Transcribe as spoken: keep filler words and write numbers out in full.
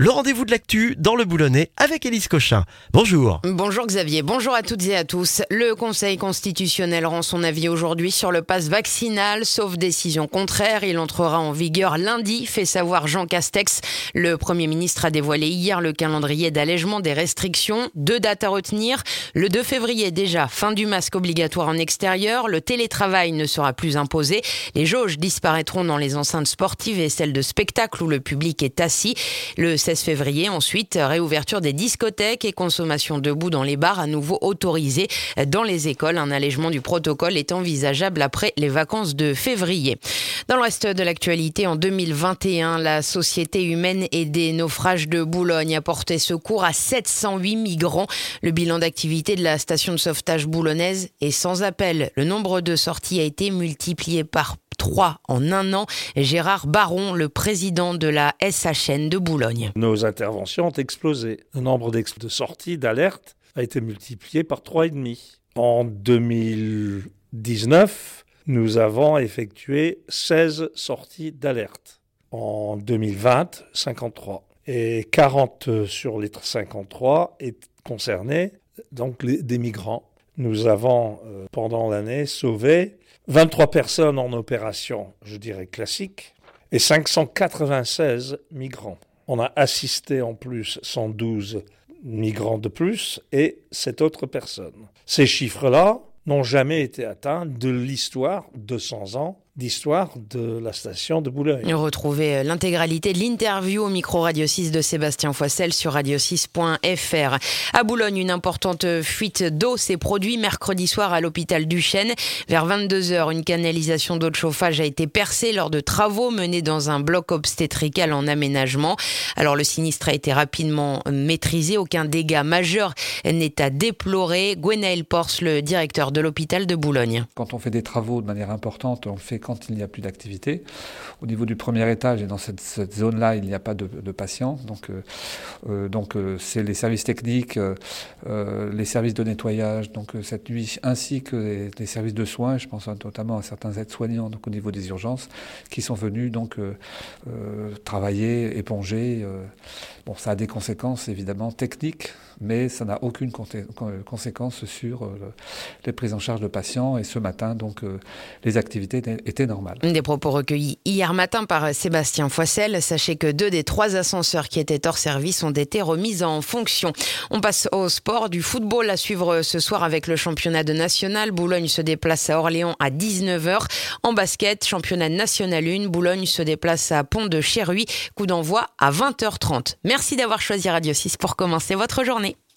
le rendez-vous de l'actu dans le Boulonnais avec Élise Cochin. Bonjour. Bonjour Xavier, bonjour à toutes et à tous. Le Conseil constitutionnel rend son avis aujourd'hui sur le pass vaccinal, sauf décision contraire. Il entrera en vigueur lundi, fait savoir Jean Castex. Le Premier ministre a dévoilé hier le calendrier d'allègement des restrictions. Deux dates à retenir. Le deux février déjà, fin du masque obligatoire en extérieur. Le télétravail ne sera plus imposé. Les jauges disparaîtront dans les enceintes sportives et celles de spectacle où le public est assis. Le seize février, ensuite, réouverture des discothèques et consommation debout dans les bars à nouveau autorisée. Dans les écoles, un allègement du protocole est envisageable après les vacances de février. Dans le reste de l'actualité, en deux mille vingt et un, la Société humaine et des naufrages de Boulogne a porté secours à sept cent huit migrants. Le bilan d'activité de la station de sauvetage boulonnaise est sans appel. Le nombre de sorties a été multiplié par trois en un an. Gérard Baron, le président de la S H N de Boulogne. Nos interventions ont explosé. Le nombre d'ex- de sorties, d'alertes, a été multiplié par trois virgule cinq. En deux mille dix-neuf, nous avons effectué seize sorties d'alerte. En deux mille vingt, cinquante-trois. Et quarante sur les cinquante-trois est concerné donc les, des migrants. Nous avons, euh, pendant l'année, sauvé vingt-trois personnes en opération, je dirais classique, et cinq cent quatre-vingt-seize migrants. On a assisté en plus cent douze migrants de plus et sept autres personnes. Ces chiffres-là n'ont jamais été atteints de l'histoire, deux cents ans, d'histoire de la station de Boulogne. Retrouvez l'intégralité de l'interview au micro Radio six de Sébastien Foissel sur radio six point f r. À Boulogne, une importante fuite d'eau s'est produite mercredi soir à l'hôpital Duchesne. Vers vingt-deux heures, une canalisation d'eau de chauffage a été percée lors de travaux menés dans un bloc obstétrical en aménagement. Alors le sinistre a été rapidement maîtrisé. Aucun dégât majeur n'est à déplorer. Gwenaël Porce, le directeur de l'hôpital de Boulogne. Quand on fait des travaux de manière importante, on le fait quand il n'y a plus d'activité. Au niveau du premier étage et dans cette, cette zone-là, il n'y a pas de, de patients. Donc, euh, euh, donc euh, c'est les services techniques, euh, les services de nettoyage, donc euh, cette nuit, ainsi que les, les services de soins. Je pense notamment à certains aides-soignants, donc au niveau des urgences, qui sont venus donc euh, euh, travailler, éponger. Euh. Bon, ça a des conséquences évidemment techniques, mais ça n'a aucune conté- conséquence sur euh, les prises en charge de patients. Et ce matin, donc, euh, les activités étaient, étaient normales. Des propos recueillis hier matin par Sébastien Foissel. Sachez que deux des trois ascenseurs qui étaient hors service ont été remis en fonction. On passe au sport, du football à suivre ce soir avec le championnat de national. Boulogne se déplace à Orléans à dix-neuf heures. En basket, championnat national un, Boulogne se déplace à Pont-de-Chéruy. Coup d'envoi à vingt heures trente. Merci d'avoir choisi Radio six pour commencer votre journée.